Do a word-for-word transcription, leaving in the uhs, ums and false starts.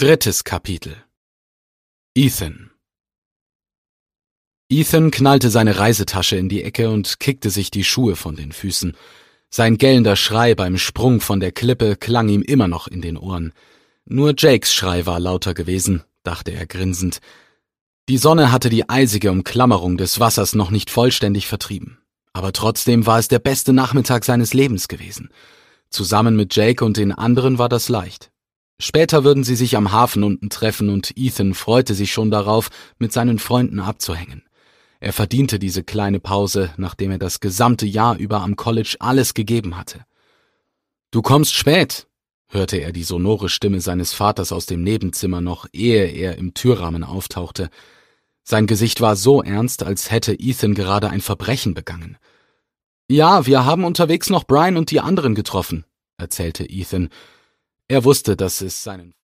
Drittes Kapitel. Ethan. Ethan knallte seine Reisetasche in die Ecke und kickte sich die Schuhe von den Füßen. Sein gellender Schrei beim Sprung von der Klippe klang ihm immer noch in den Ohren. Nur Jakes Schrei war lauter gewesen, dachte er grinsend. Die Sonne hatte die eisige Umklammerung des Wassers noch nicht vollständig vertrieben. Aber trotzdem war es der beste Nachmittag seines Lebens gewesen. Zusammen mit Jake und den anderen war das leicht. Später würden sie sich am Hafen unten treffen und Ethan freute sich schon darauf, mit seinen Freunden abzuhängen. Er verdiente diese kleine Pause, nachdem er das gesamte Jahr über am College alles gegeben hatte. »Du kommst spät«, hörte er die sonore Stimme seines Vaters aus dem Nebenzimmer noch, ehe er im Türrahmen auftauchte. Sein Gesicht war so ernst, als hätte Ethan gerade ein Verbrechen begangen. »Ja, wir haben unterwegs noch Brian und die anderen getroffen«, erzählte Ethan. Er wusste, dass es seinen